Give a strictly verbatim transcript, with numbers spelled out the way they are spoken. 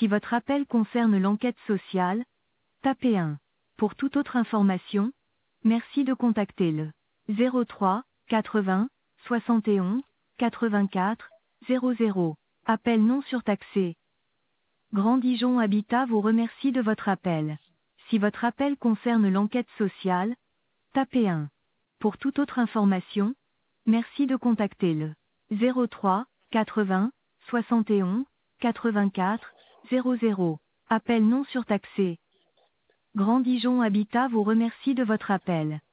Si votre appel concerne l'enquête sociale, tapez un. Pour toute autre information, merci de contacter le zéro trois quatre-vingts soixante et onze quatre-vingt-quatre zéro zéro. Appel non surtaxé. Grand Dijon Habitat vous remercie de votre appel. Si votre appel concerne l'enquête sociale, tapez un. Pour toute autre information, merci de contacter le zéro trois quatre-vingts soixante et onze quatre-vingt-quatre zéro zéro. Appel non surtaxé. Grand Dijon Habitat vous remercie de votre appel.